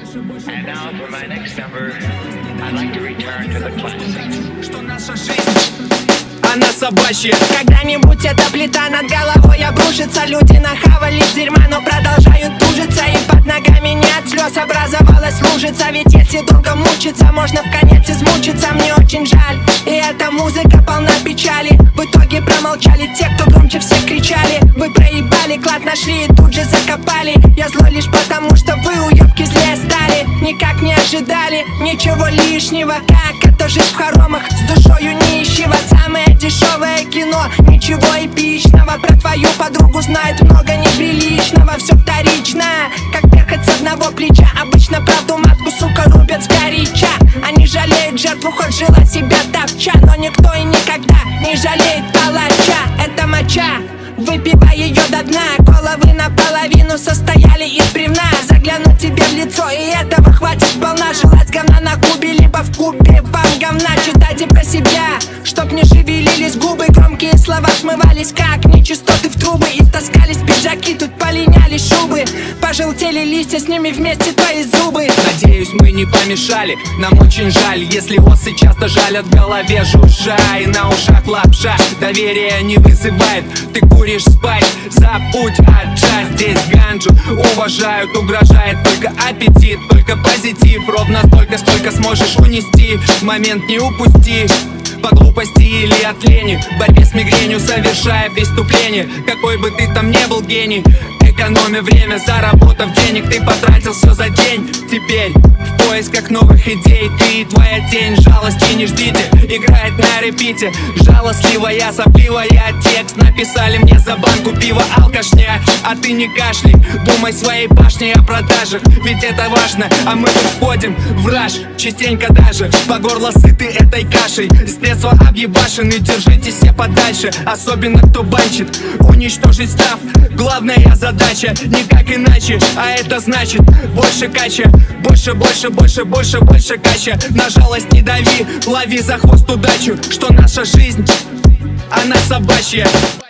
And now for my next number, I'd like to return to the classics. Что наша жизнь, она собачья. Когда-нибудь эта плита над головой обрушится. Люди нахавались дерьма, но продолжают тужиться. И под ногами не от слез образовалась лужица. Ведь если долго мучиться, можно в конец измучиться. Мне очень жаль, и эта музыка полна печали. В итоге промолчали те, кто громче всех кричали. Вы проебали, клад нашли и тут же закопали. Я злой лишь потому, что вы уёбки злее стали. Никак не ожидали ничего лишнего. Как это жизнь в хоромах, с душою нищего. Самое дешевое кино, ничего эпичного. Про твою подругу знает много неприличного. Все вторично, как перхоть с одного плеча. Обычно правду матку, сука, рубят сгоряча. Они жалеют жертву, хоть жила себя топча. Но никто и никогда не жалеет палача. Это моча, выпивай ее до дна. Головы наполовину состояли из бревна. Загляну тебе в лицо, и этого хватит сполна. Желать говна на кубе, либо в кубе вам говна. Читайте про себя, чтоб не шевелились губы. Громкие слова смывались, как нечистоты в трубы. И таскались пиджаки, тут полинялись шубы. Пожелтели листья, с ними вместе твои зубы. Надеюсь, мы не помешали, нам очень жаль, если осы часто жалят в голове жужжа. И на ушах лапша, доверия не вызывает. Ты куришь спайс, забудь отжать. Здесь ганджу уважают, угрожает только аппетит. Только позитив, ровно столько, сколько сможешь унести. Момент не упусти, по глупости или от лени. В борьбе с мигренью совершая преступление. Какой бы ты там не был гений, экономя время, заработав денег, ты потратил все за день. Теперь в поисках новых идей ты и твоя тень. Жалости не ждите, играет на репите. Жалостливая, сопливая текст написали мне за банку пива алкашня. А ты не кашляй, думай своей башней о продажах. Ведь это важно, а мы тут входим в раж. Частенько даже по горло сыты этой кашей. С детства объебашены, держитесь все подальше. Особенно кто банчит, уничтожить став. Главная задача, никак иначе. А это значит больше кача. Больше, больше, больше, больше, больше кача. На жалость не дави, лови за хвост удачу. Что наша жизнь, она собачья.